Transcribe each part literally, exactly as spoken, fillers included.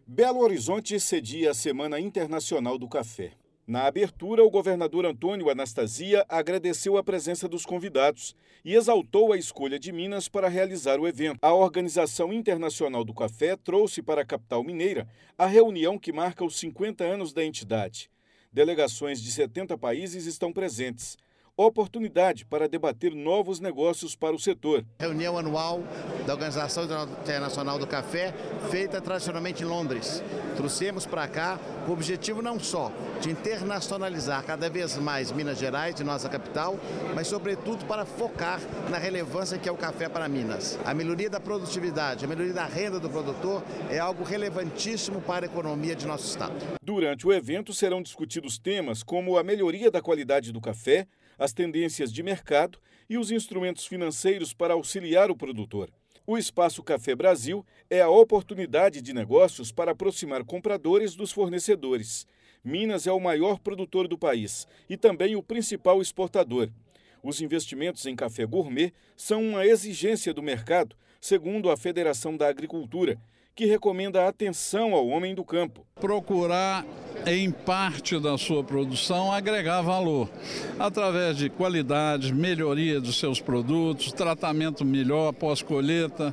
Belo Horizonte cedia a Semana Internacional do Café. Na abertura, o governador Antônio Anastasia agradeceu a presença dos convidados e exaltou a escolha de Minas para realizar o evento. A Organização Internacional do Café trouxe para a capital mineira a reunião que marca os cinquenta anos da entidade. Delegações de setenta países estão presentes. Oportunidade para debater novos negócios para o setor. Reunião anual da Organização Internacional do Café, feita tradicionalmente em Londres. Trouxemos para cá com o objetivo não só de internacionalizar cada vez mais Minas Gerais, de nossa capital, mas sobretudo para focar na relevância que é o café para Minas. A melhoria da produtividade, a melhoria da renda do produtor é algo relevantíssimo para a economia de nosso estado. Durante o evento serão discutidos temas como a melhoria da qualidade do café, as tendências de mercado e os instrumentos financeiros para auxiliar o produtor. O Espaço Café Brasil é a oportunidade de negócios para aproximar compradores dos fornecedores. Minas é o maior produtor do país e também o principal exportador. Os investimentos em café gourmet são uma exigência do mercado, segundo a Federação da Agricultura, que recomenda atenção ao homem do campo. Procurar, em parte da sua produção, agregar valor, através de qualidade, melhoria dos seus produtos, tratamento melhor pós-colheita,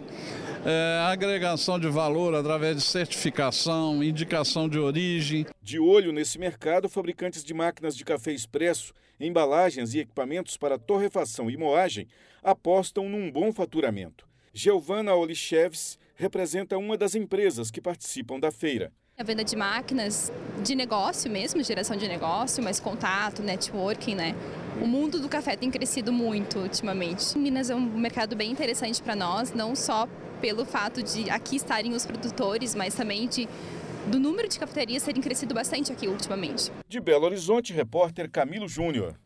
é, agregação de valor através de certificação, indicação de origem. De olho nesse mercado, fabricantes de máquinas de café expresso, embalagens e equipamentos para torrefação e moagem apostam num bom faturamento. Giovana Olicheves representa uma das empresas que participam da feira. A venda de máquinas de negócio mesmo, geração de negócio, mais contato, networking, né? O mundo do café tem crescido muito ultimamente. Minas é um mercado bem interessante para nós, não só pelo fato de aqui estarem os produtores, mas também de, do número de cafeterias terem crescido bastante aqui ultimamente. De Belo Horizonte, repórter Camilo Júnior.